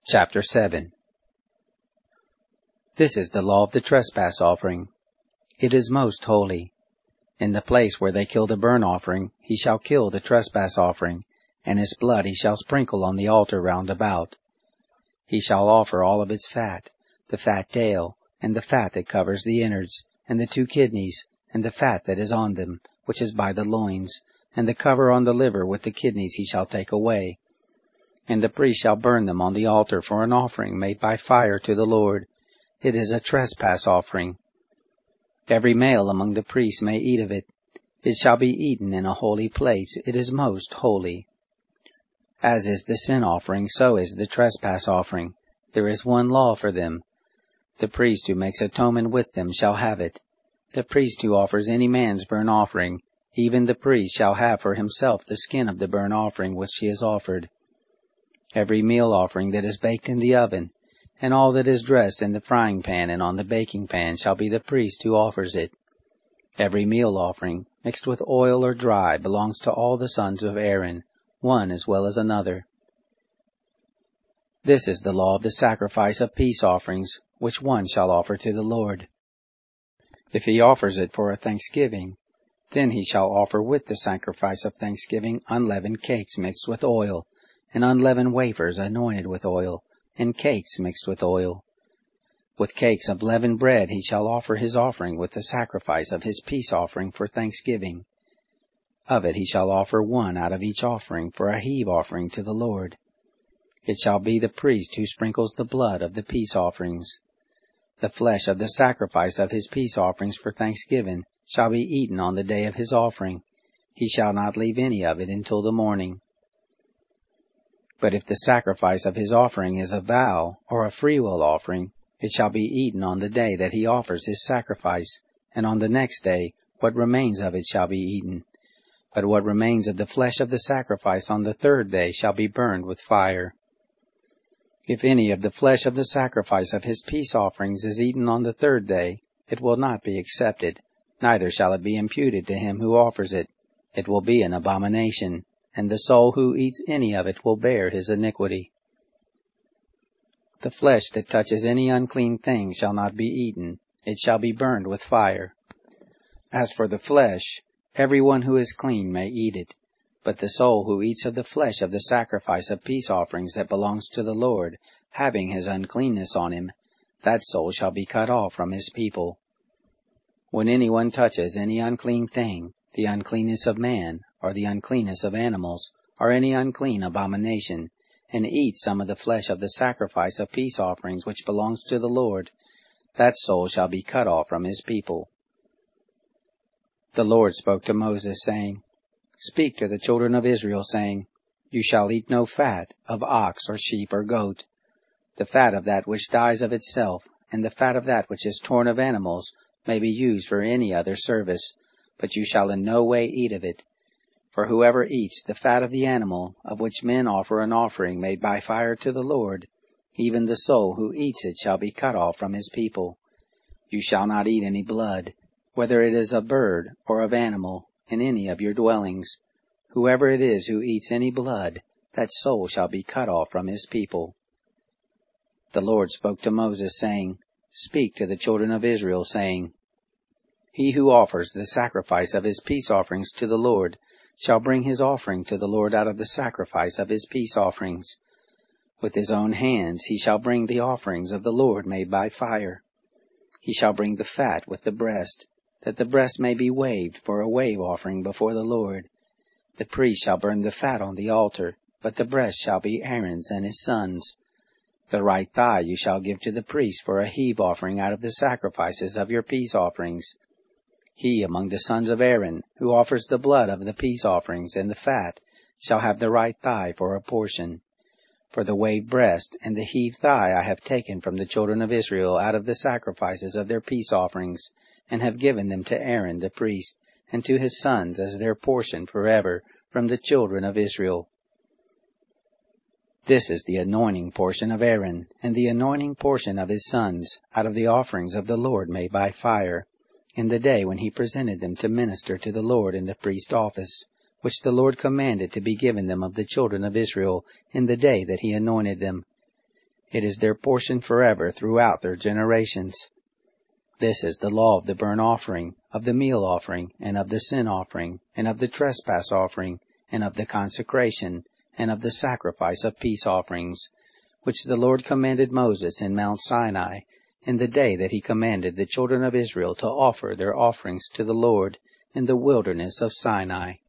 Chapter 7. This is the law of the trespass offering. It is most holy. In the place where they kill the burnt offering, he shall kill the trespass offering, and his blood he shall sprinkle on the altar round about. He shall offer all of its fat, the fat tail, and the fat that covers the innards, and the 2 kidneys, and the fat that is on them, which is by the loins, and the cover on the liver with the kidneys he shall take away. And the priest shall burn them on the altar for an offering made by fire to the Lord. It is a trespass offering. Every male among the priests may eat of it. It shall be eaten in a holy place. It is most holy. As is the sin offering, so is the trespass offering. There is one law for them. The priest who makes atonement with them shall have it. The priest who offers any man's burnt offering, even the priest shall have for himself the skin of the burnt offering which he has offered. Every meal offering that is baked in the oven, and all that is dressed in the frying pan and on the baking pan shall be the priest who offers it. Every meal offering, mixed with oil or dry, belongs to all the sons of Aaron, one as well as another. This is the law of the sacrifice of peace offerings, which one shall offer to the Lord. If he offers it for a thanksgiving, then he shall offer with the sacrifice of thanksgiving unleavened cakes mixed with oil, and unleavened wafers anointed with oil, and cakes mixed with oil. With cakes of leavened bread he shall offer his offering with the sacrifice of his peace offering for thanksgiving. Of it he shall offer one out of each offering for a heave offering to the Lord. It shall be the priest who sprinkles the blood of the peace offerings. The flesh of the sacrifice of his peace offerings for thanksgiving shall be eaten on the day of his offering. He shall not leave any of it until the morning. But if the sacrifice of his offering is a vow or a freewill offering, it shall be eaten on the day that he offers his sacrifice, and on the next day what remains of it shall be eaten. But what remains of the flesh of the sacrifice on the 3rd day shall be burned with fire. If any of the flesh of the sacrifice of his peace offerings is eaten on the 3rd day, it will not be accepted, neither shall it be imputed to him who offers it. It will be an abomination, and the soul who eats any of it will bear his iniquity. The flesh that touches any unclean thing shall not be eaten. It shall be burned with fire. As for the flesh, everyone who is clean may eat it. But the soul who eats of the flesh of the sacrifice of peace offerings that belongs to the Lord, having his uncleanness on him, that soul shall be cut off from his people. When anyone touches any unclean thing, the uncleanness of man, or the uncleanness of animals, or any unclean abomination, and eats some of the flesh of the sacrifice of peace offerings which belongs to the Lord, that soul shall be cut off from his people. The Lord spoke to Moses, saying, Speak to the children of Israel, saying, You shall eat no fat of ox or sheep or goat. The fat of that which dies of itself, and the fat of that which is torn of animals, may be used for any other service, but you shall in no way eat of it. For whoever eats the fat of the animal, of which men offer an offering made by fire to the Lord, even the soul who eats it shall be cut off from his people. You shall not eat any blood, whether it is of bird or of animal, in any of your dwellings. Whoever it is who eats any blood, that soul shall be cut off from his people. The Lord spoke to Moses, saying, Speak to the children of Israel, saying, He who offers the sacrifice of his peace offerings to the Lord shall bring his offering to the Lord out of the sacrifice of his peace offerings. With his own hands he shall bring the offerings of the Lord made by fire. He shall bring the fat with the breast, that the breast may be waved for a wave offering before the Lord. The priest shall burn the fat on the altar, but the breast shall be Aaron's and his sons'. The right thigh you shall give to the priest for a heave offering out of the sacrifices of your peace offerings. He among the sons of Aaron, who offers the blood of the peace offerings and the fat, shall have the right thigh for a portion. For the waved breast and the heaved thigh I have taken from the children of Israel out of the sacrifices of their peace offerings, and have given them to Aaron the priest, and to his sons as their portion forever from the children of Israel. This is the anointing portion of Aaron, and the anointing portion of his sons, out of the offerings of the Lord made by fire, in the day when he presented them to minister to the Lord in the priest office, which the Lord commanded to be given them of the children of Israel in the day that he anointed them. It is their portion forever throughout their generations. This is the law of the burnt offering, of the meal offering, and of the sin offering, and of the trespass offering, and of the consecration, and of the sacrifice of peace offerings, which the Lord commanded Moses in Mount Sinai, in the day that he commanded the children of Israel to offer their offerings to the Lord in the wilderness of Sinai.